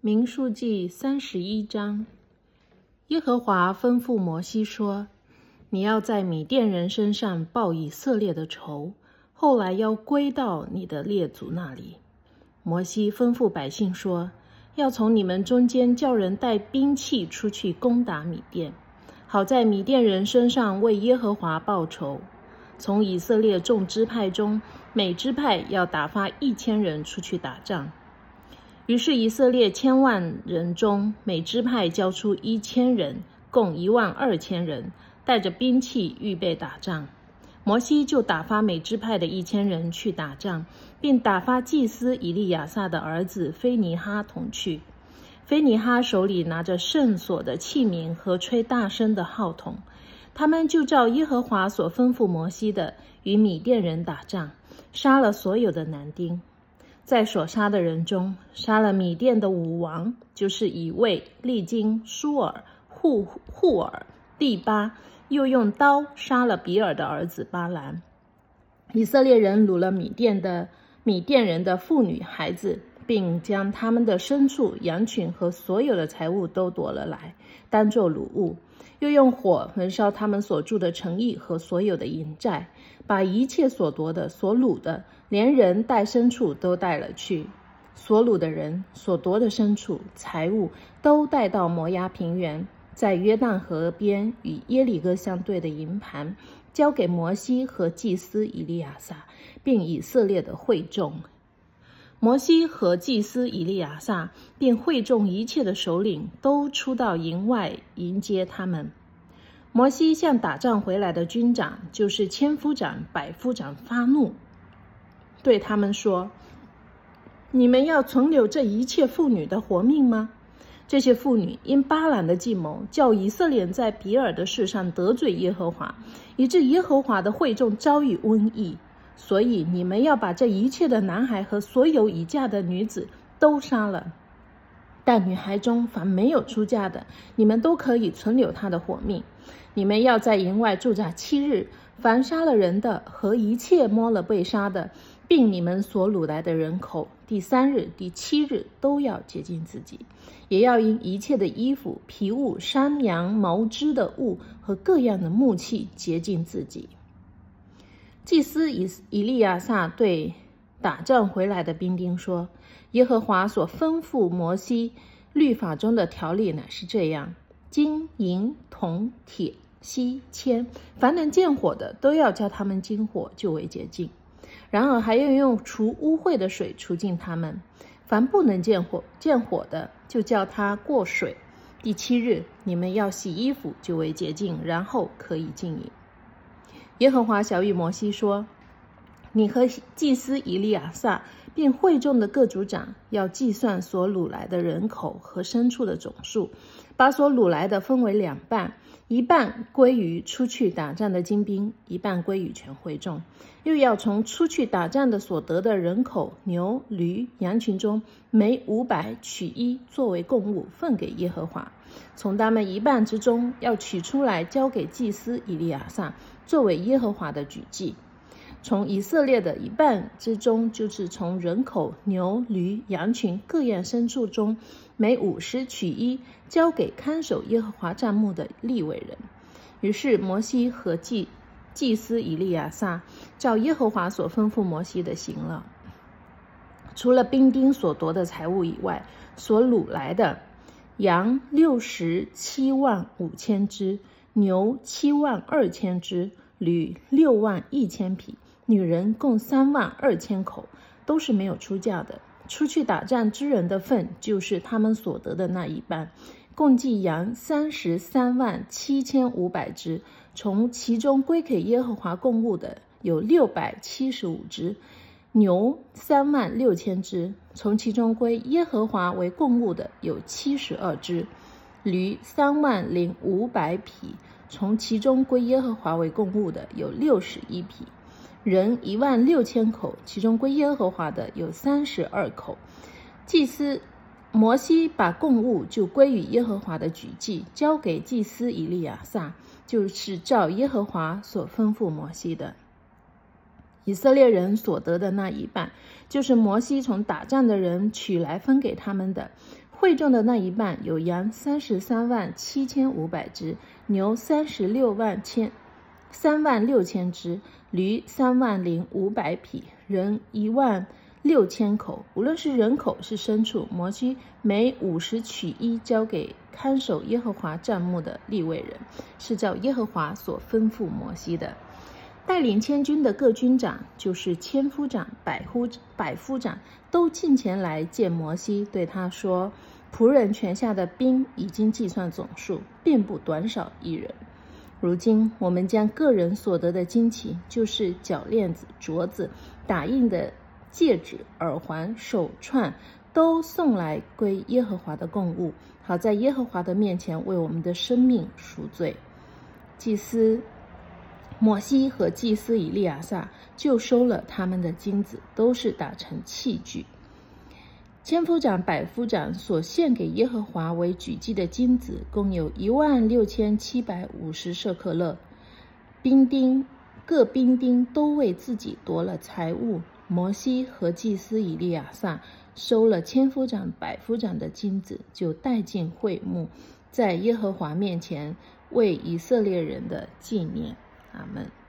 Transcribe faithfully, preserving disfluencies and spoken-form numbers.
民数记三十一章，耶和华吩咐摩西说：你要在米甸人身上报以色列的仇，后来要归到你的列祖那里。摩西吩咐百姓说：要从你们中间叫人带兵器出去攻打米甸，好在米甸人身上为耶和华报仇。从以色列众支派中，每支派要打发一千人出去打仗。于是以色列千万人中，每支派交出一千人，共一万二千人，带着兵器预备打仗。摩西就打发每支派的一千人去打仗，并打发祭司以利亚撒的儿子非尼哈同去。非尼哈手里拿着圣所的器皿和吹大声的号筒，他们就照耶和华所吩咐摩西的，与米甸人打仗，杀了所有的男丁。在所杀的人中，杀了米甸的五王，就是以卫、利金、舒尔、户户尔、第巴，又用刀杀了比尔的儿子巴兰。以色列人掳了米甸的米甸人的妇女孩子，并将他们的牲畜、羊群和所有的财物都夺了来，当作掳物，又用火焚烧他们所住的城邑和所有的营寨，把一切所夺的、所掳的，连人带牲畜都带了去。所掳的人、所夺的牲畜、财物都带到摩押平原，在约旦河边与耶利哥相对的营盘，交给摩西和祭司以利亚撒，并以色列的会众。摩西和祭司以利亚撒并会众一切的首领都出到营外迎接他们。摩西向打仗回来的军长，就是千夫长、百夫长发怒，对他们说：你们要存留这一切妇女的活命吗？这些妇女因巴兰的计谋，叫以色列人在比尔的事上得罪耶和华，以致耶和华的会众遭遇瘟疫。所以你们要把这一切的男孩和所有已嫁的女子都杀了。但女孩中凡没有出嫁的，你们都可以存留她的活命。你们要在营外驻扎七日，凡杀了人的和一切摸了被杀的，并你们所掳来的人口，第三日、第七日都要洁净自己，也要因一切的衣服、皮物、山羊毛织的物和各样的木器洁净自己。祭司以以利亚撒对打仗回来的兵丁说：耶和华所吩咐摩西律法中的条例乃是这样：金银铜铁锡铅，凡能见火的，都要叫他们经火，就为洁净。然而还要用除污秽的水除净他们。凡不能见火见火的，就叫他过水。第七日你们要洗衣服，就为洁净，然后可以进营。耶和华晓谕摩西说：你和祭司以利亚撒并会众的各族长要计算所掳来的人口和牲畜的总数，把所掳来的分为两半，一半归于出去打仗的精兵，一半归于全会众。又要从出去打仗的所得的人口、牛、驴、羊群中，每五百取一，作为供物，分给耶和华。从他们一半之中要取出来，交给祭司以利亚撒，作为耶和华的举祭。从以色列的一半之中，就是从人口、牛、驴、羊群各样牲畜中，每五十取一，交给看守耶和华帐幕的利未人。于是摩西和祭祭司以利亚撒照耶和华所吩咐摩西的行了。除了兵丁所夺的财物以外，所掳来的羊六十七万五千只，牛七万二千只，驴六万一千匹，女人共三万二千口，都是没有出嫁的。出去打仗之人的份，就是他们所得的那一半。共计羊三十三万七千五百只，从其中归给耶和华供物的有六百七十五只，牛三万六千只，从其中归耶和华为供物的有七十二只，驴三万零五百匹，从其中归耶和华为供物的有六十一匹，人一万六千口，其中归耶和华的有三十二口。祭司摩西把供物就归于耶和华的举祭，交给祭司以利亚撒，就是照耶和华所吩咐摩西的。以色列人所得的那一半，就是摩西从打仗的人取来分给他们的， 会众的那一半有羊三十三万七千五百只，牛三十六万千三万六千只，驴三万零五百匹，人一万六千口。无论是人口是牲畜，摩西每五十取一交给看守耶和华帐幕的利未人，是照耶和华所吩咐摩西的。带领千军的各军长，就是千夫长、百夫百夫长，都进前来见摩西，对他说：仆人全下的兵已经计算总数，并不短少一人。如今我们将个人所得的金器，就是脚链子、镯子、打印的戒指、耳环、手串，都送来归耶和华的供物，好在耶和华的面前为我们的生命赎罪。祭司摩西和祭司以利亚撒就收了他们的金子，都是打成器具。千夫长、百夫长所献给耶和华为举祭的金子，共有一万六千七百五十舍客勒。兵丁各兵丁都为自己夺了财物。摩西和祭司以利亚撒收了千夫长、百夫长的金子，就带进会幕，在耶和华面前为以色列人的纪念。阿们。